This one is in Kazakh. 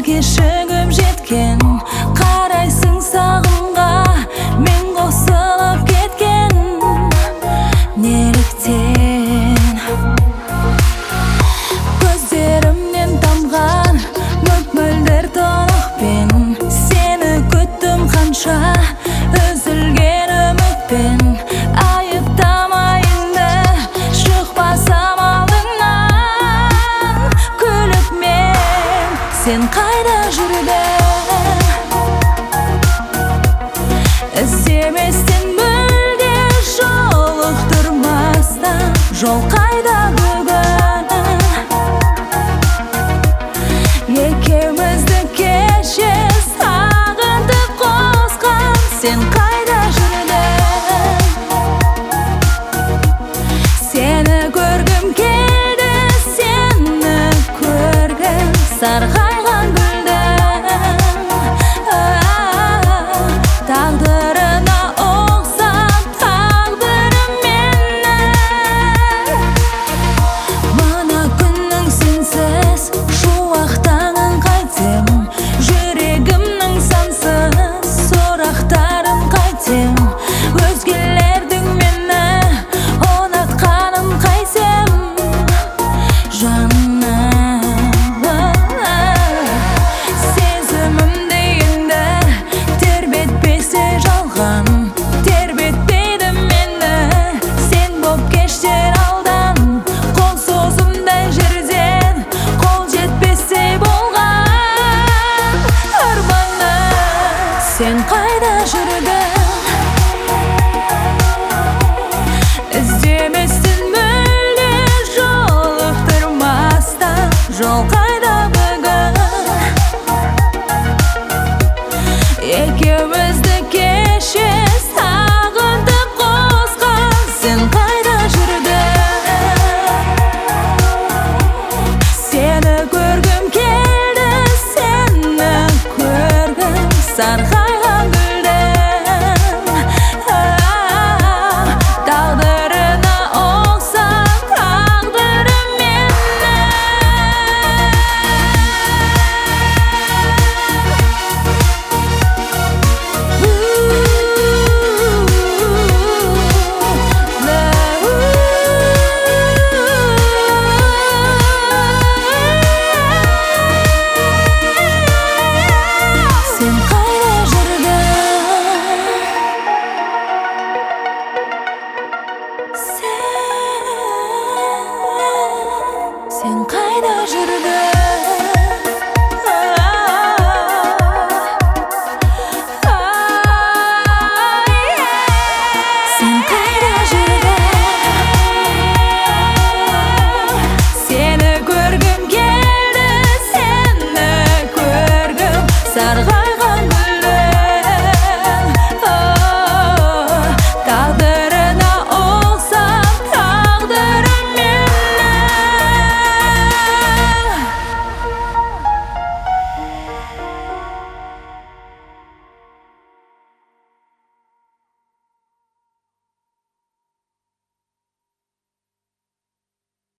бізге шығып жеткен. Қарайсың сағымға, мен қосылып кеткен. Неліктен көздерімнен тамған мөп-мөлдір тұнықпен, сені күттім қанша үзілген үмітпен. Айыптамайынды шықпасам алдыңнан, күліп мен сен қайда жүрдің? Іздеместен мүлде жолықтырмастан, жол қайда бүгін? Екеумізді кеше сағынтып қосқан, сен қайда жүрдің? Сені көргім келді, сені көргім сарғайған гүлдің. Тағдырына ұқсап тағдырым менің. Мана күннің сенсіз шуақтанын қайтем, жүрегімнің сансыз сұрақтарын қайтем. Өзгелердің мені ұнатқанын қайтем, жаным. Сезімімді енді тербетпесе жалған, тербетпейді мені сен боп кештер алдан. Қол созымдай жерден қол жетпестей болған арманы, сен қайда жүрдің? Іздеместен мүлде жолықтырмастан, жол қайда бүгін? Екеумізді кеше сағынтып қосқан, сен қайда жүрдің? Сені көргім келді, сені көргім сарғайған.